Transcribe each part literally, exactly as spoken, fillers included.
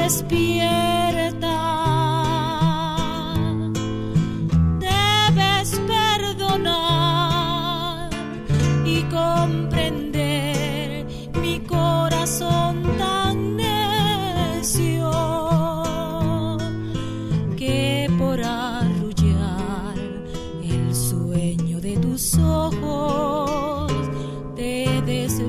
despierta. Debes perdonar y comprender mi corazón tan necio que por arrullar el sueño de tus ojos te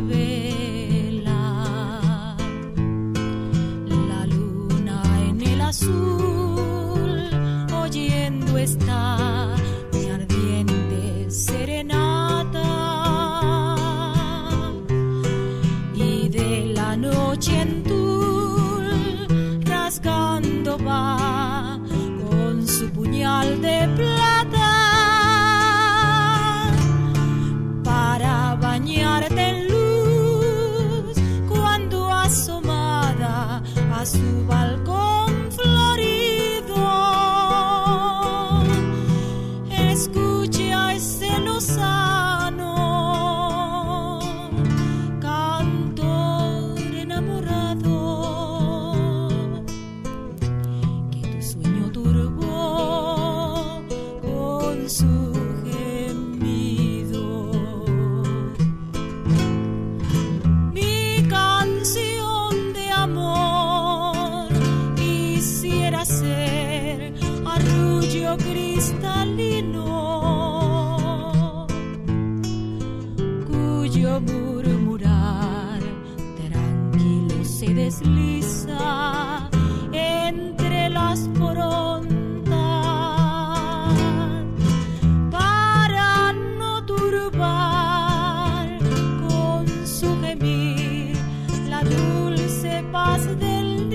desvela. La luna en el azul oyendo está mi ardiente serenata, y de la noche en tul rasgando va con su puñal de plata para bañarte en luz cuando asomada a su balcón florido escucha ese lozano cantor enamorado que tu sueño turbó con su gemido. Mi canción de amor quisiera ser arrullo cristalino cuyo murmurar tranquilo se desliza entre las frondas para no turbar con su gemir la dulce paz del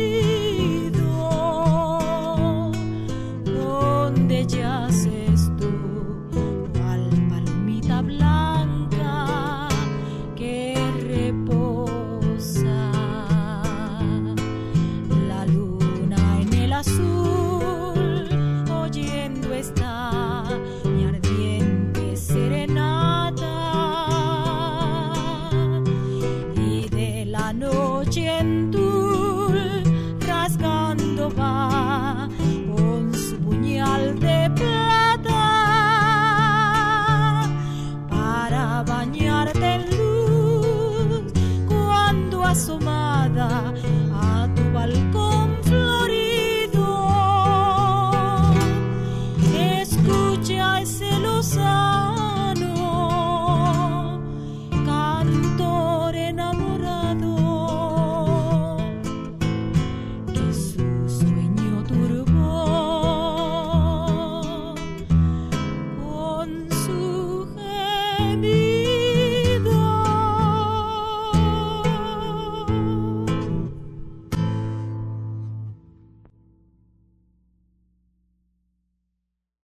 nido donde yaces tú, cual palomita blanca que reposa. La luna en el azul oyendo está mi ardiente serenata, y de la noche en tu